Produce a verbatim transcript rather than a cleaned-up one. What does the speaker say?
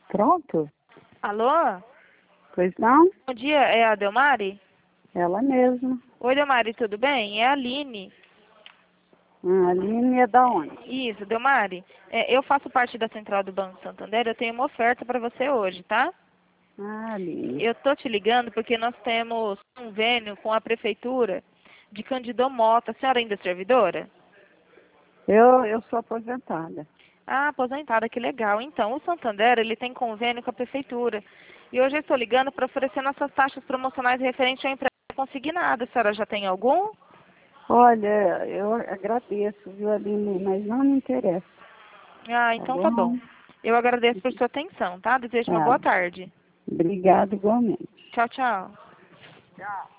Pronto? Alô? Pois não? Bom dia, é a Delmari? Ela mesma. Oi, Delmari, tudo bem? É a Aline. Ah, a Aline é da onde? Isso, Delmari. É, eu faço parte da Central do Banco Santander, eu tenho uma oferta para você hoje, tá? Ah, Aline. Eu tô te ligando porque nós temos convênio com a Prefeitura de Cândido Mota. A senhora ainda é servidora? Eu, eu sou aposentada. Ah, aposentada, que legal. Então, o Santander, ele tem convênio com a Prefeitura. E hoje eu estou ligando para oferecer nossas taxas promocionais referente ao empréstimo consignado. A senhora já tem algum? Olha, eu agradeço, viu, Aline, mas não me interessa, Ah, tá então tá bom. bom? Eu agradeço por sua atenção, tá? Desejo uma Tá. boa tarde. Obrigada igualmente. Tchau, tchau. Tchau.